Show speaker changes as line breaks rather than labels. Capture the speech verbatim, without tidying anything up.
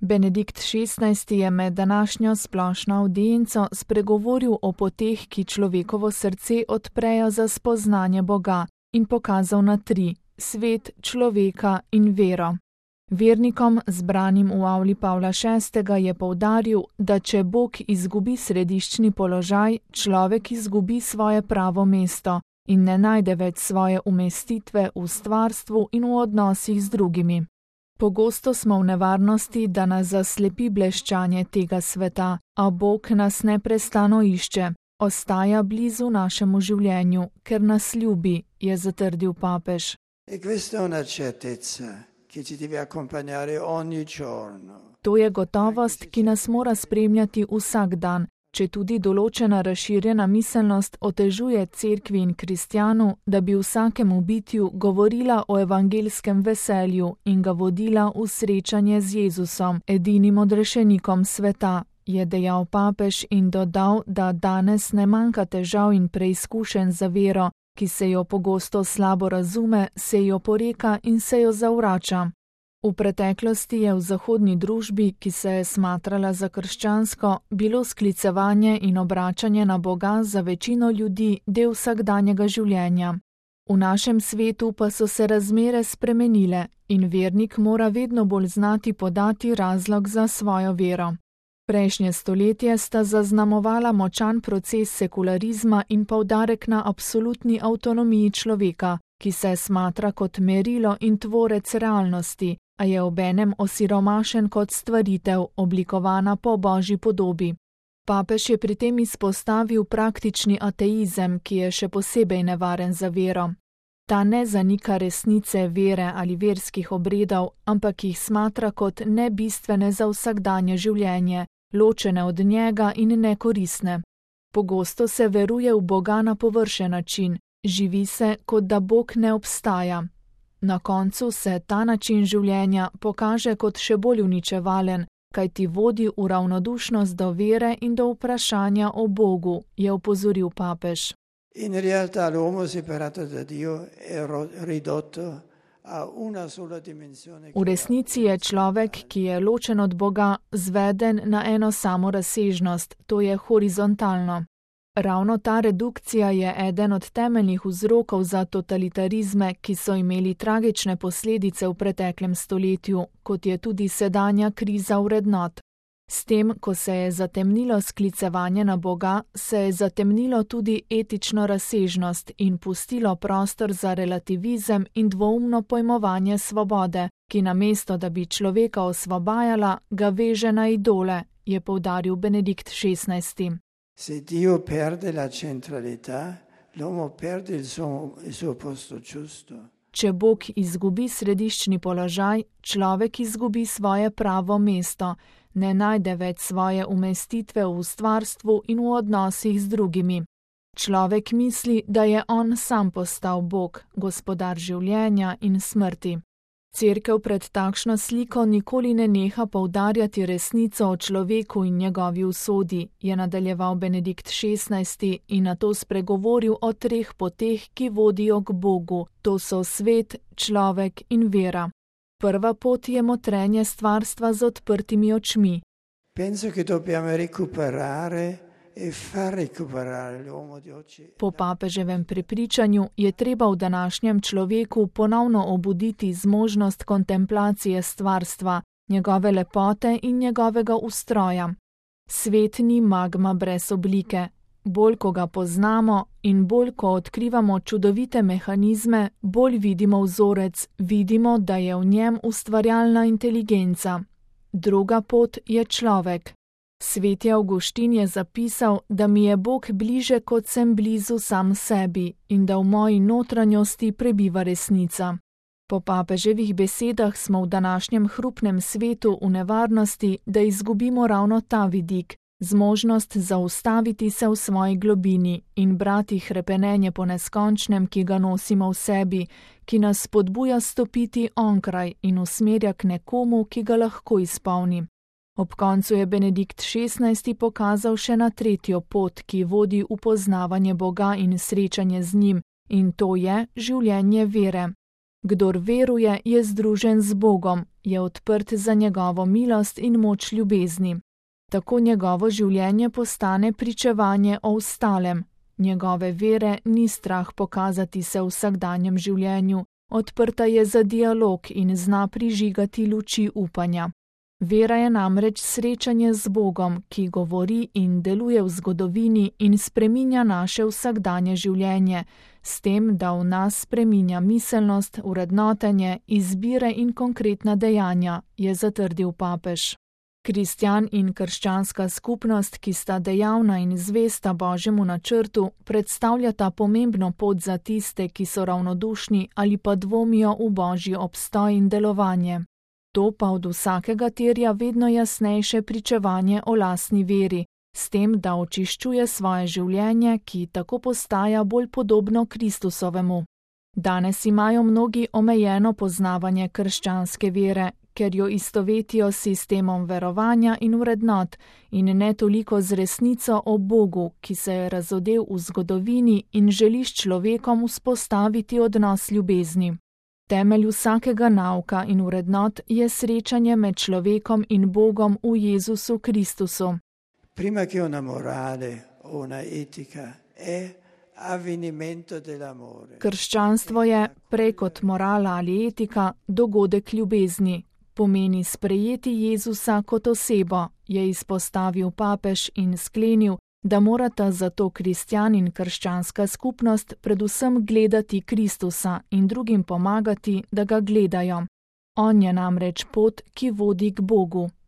Benedikt šestnajsti je med današnjo splošno avdienco spregovoril o poteh, ki človekovo srce odprejo za spoznanje Boga, in pokazal na tri: svet, človeka in vero. Vernikom, zbranim v avli Pavla šestega, je poudaril, da če Bog izgubi središčni položaj, človek izgubi svoje pravo mesto in ne najde več svoje umestitve v stvarstvu in v odnosih z drugimi. Pogosto smo v nevarnosti, da nas zaslepi bleščanje tega sveta, a Bog nas neprestano išče, ostaja blizu našemu življenju, ker nas ljubi, je zatrdil papež. To je gotovost, ki nas mora spremljati vsak dan, če tudi določena razširjena miselnost otežuje cerkvi in kristjanu, da bi vsakemu bitju govorila o evangelskem veselju in ga vodila v srečanje z Jezusom, edinim odrešenikom sveta, je dejal papež in dodal, da danes ne manjka težav in preizkušenj za vero, ki se jo pogosto slabo razume, se jo poreka in se jo zavrača. V preteklosti je v zahodni družbi, ki se je smatrala za krščansko, bilo sklicevanje in obračanje na Boga za večino ljudi del vsakdanjega življenja. V našem svetu pa so se razmere spremenile in vernik mora vedno bolj znati podati razlog za svojo vero. Prejšnje stoletje sta zaznamovala močan proces sekularizma in poudarek na absolutni avtonomiji človeka, ki se smatra kot merilo in tvorec realnosti, a je obenem osiromašen kot stvaritev, oblikovana po Božji podobi. Papež je pri tem izpostavil praktični ateizem, ki je še posebej nevaren za vero. Ta ne zanika resnice vere ali verskih obredov, ampak jih smatra kot nebistvene za vsakdanje življenje, ločene od njega in nekoristne. Pogosto se veruje v Boga na površen način, živi se, kot da Bog ne obstaja. Na koncu se ta način življenja pokaže kot še bolj uničevalen, kaj ti vodi v ravnodušnost do vere in do vprašanja o Bogu, je opozoril papež.
In realtà l'uomo separato da Dio è ridotto a una sola dimensione.
V resnici je človek, ki je ločen od Boga, zveden na eno samo razsežnost, to je horizontalno. Ravno ta redukcija je eden od temeljnih vzrokov za totalitarizme, ki so imeli tragične posledice v preteklem stoletju, kot je tudi sedanja kriza vrednot. S tem, ko se je zatemnilo sklicevanje na Boga, se je zatemnilo tudi etično razsežnost in pustilo prostor za relativizem in dvoumno pojmovanje svobode, ki namesto, da bi človeka osvobajala, ga veže na idole, je poudaril Benedikt šestnajsti.
Se Dio perde la centralità, l'uomo perde il suo, il suo posto giusto.
Če Bog izgubi središčni položaj, človek izgubi svoje pravo mesto, ne najde več svoje umestitve v stvarstvu in v odnosih z drugimi. Človek misli, da je on sam postal Bog, gospodar življenja in smrti. Cerkev pred takšno sliko nikoli ne neha poudarjati resnico o človeku in njegovi usodi, je nadaljeval Benedikt šestnajsti in nato spregovoril o treh poteh, ki vodijo k Bogu, to so svet, človek in vera. Prva pot je motrenje stvarstva z odprtimi očmi.
Penso che dobbiamo recuperare e far recuperare l'uomo di oggi.
Po papeževem prepričanju je treba v današnjem človeku ponovno obuditi zmožnost kontemplacije stvarstva, njegove lepote in njegovega ustroja. Svet ni magma brez oblike. Bolj, ko ga poznamo in bolj, ko odkrivamo čudovite mehanizme, bolj vidimo vzorec, vidimo, da je v njem ustvarjalna inteligenca. Druga pot je človek. Sveti Avguštin je zapisal, da mi je Bog bliže, kot sem blizu sam sebi in da v moji notranjosti prebiva resnica. Po papeževih besedah smo v današnjem hrupnem svetu v nevarnosti, da izgubimo ravno ta vidik, zmožnost zaustaviti se v svoji globini in brati hrepenenje po neskončnem, ki ga nosimo v sebi, ki nas spodbuja stopiti onkraj in usmerja k nekomu, ki ga lahko izpolni. Ob koncu je Benedikt šestnajsti pokazal še na tretjo pot, ki vodi v poznavanje Boga in srečanje z njim, in to je življenje vere. Kdor veruje, je združen z Bogom, je odprt za njegovo milost in moč ljubezni. Tako njegovo življenje postane pričevanje o ostalem. Njegove vere ni strah pokazati se v vsakdanjem življenju, odprta je za dialog in zna prižigati luči upanja. Vera je namreč srečanje z Bogom, ki govori in deluje v zgodovini in spreminja naše vsakdanje življenje, s tem, da v nas spreminja miselnost, vrednotenje, izbire in konkretna dejanja, je zatrdil papež. Kristjan in krščanska skupnost, ki sta dejavna in zvesta Božjemu načrtu, predstavljata pomembno pot za tiste, ki so ravnodušni ali pa dvomijo v Božji obstoj in delovanje. To pa od vsakega terja vedno jasnejše pričevanje o lastni veri, s tem, da očiščuje svoje življenje, ki tako postaja bolj podobno Kristusovemu. Danes imajo mnogi omejeno poznavanje krščanske vere, ker jo istovetijo s sistemom verovanja in vrednot in ne toliko z resnico o Bogu, ki se je razodel v zgodovini in želi s človekom vzpostaviti odnos ljubezni. Temelj vsakega nauka in vrednot je srečanje med človekom in Bogom v Jezusu Kristusu.
Prima che una morale o una etica è avvenimento dell'amore.
Krščanstvo je, prej kot morala ali etika, dogodek ljubezni. Pomeni sprejeti Jezusa kot osebo, je izpostavil papež in sklenil, da morata zato kristjan in krščanska skupnost predvsem gledati Kristusa in drugim pomagati, da ga gledajo. On je namreč pot, ki vodi k Bogu.